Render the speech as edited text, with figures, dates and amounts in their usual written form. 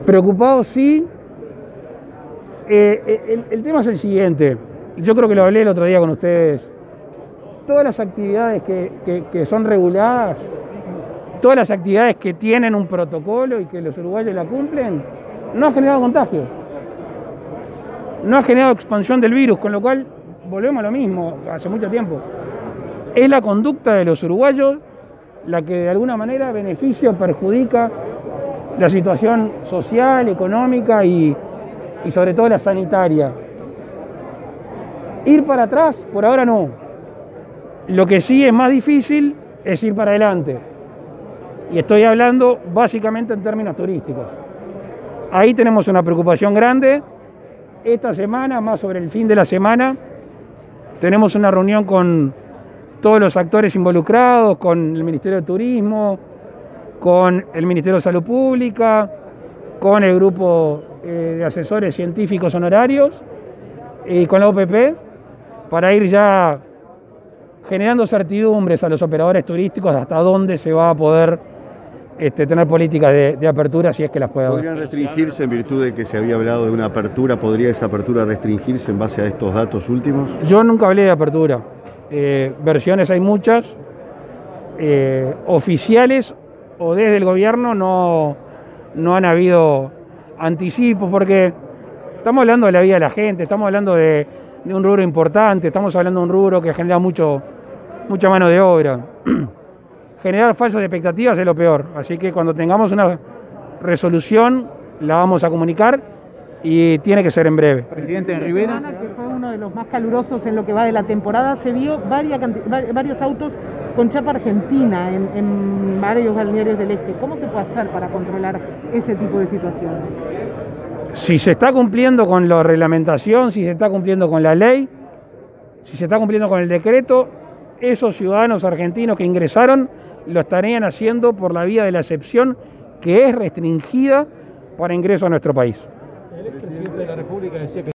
Preocupado sí. El tema es el siguiente. Yo creo que lo hablé el otro día con ustedes. Todas las actividades que son reguladas, todas las actividades que tienen un protocolo y que los uruguayos la cumplen, no ha generado contagio. No ha generado expansión del virus, con lo cual volvemos a lo mismo hace mucho tiempo. Es la conducta de los uruguayos la que de alguna manera beneficia o perjudica la situación social, económica y sobre todo la sanitaria. Ir para atrás, por ahora no. Lo que sí es más difícil es ir para adelante. Y estoy hablando básicamente en términos turísticos. Ahí tenemos una preocupación grande. Esta semana, más sobre el fin de la semana, tenemos una reunión con todos los actores involucrados, con el Ministerio de Turismo, con el Ministerio de Salud Pública, con el grupo de asesores científicos honorarios y con la OPP, para ir ya generando certidumbres a los operadores turísticos hasta dónde se va a poder tener políticas de apertura, si es que las puede haber. ¿Podrían restringirse en virtud de que se había hablado de una apertura? ¿Podría esa apertura restringirse en base a estos datos últimos? Yo nunca hablé de apertura. Versiones hay muchas. Oficiales o desde el gobierno no han habido anticipos, porque estamos hablando de la vida de la gente, estamos hablando de un rubro importante, estamos hablando de un rubro que genera mucha mano de obra. Generar falsas expectativas es lo peor, así que cuando tengamos una resolución la vamos a comunicar y tiene que ser en breve. Presidente, en Rivera, que fue uno de los más calurosos en lo que va de la temporada, se vio varios autos con chapa argentina en varios balnearios del este. ¿Cómo se puede hacer para controlar ese tipo de situaciones? Si se está cumpliendo con la reglamentación, si se está cumpliendo con la ley, si se está cumpliendo con el decreto, esos ciudadanos argentinos que ingresaron lo estarían haciendo por la vía de la excepción, que es restringida para ingreso a nuestro país. El expresidente de la República decía que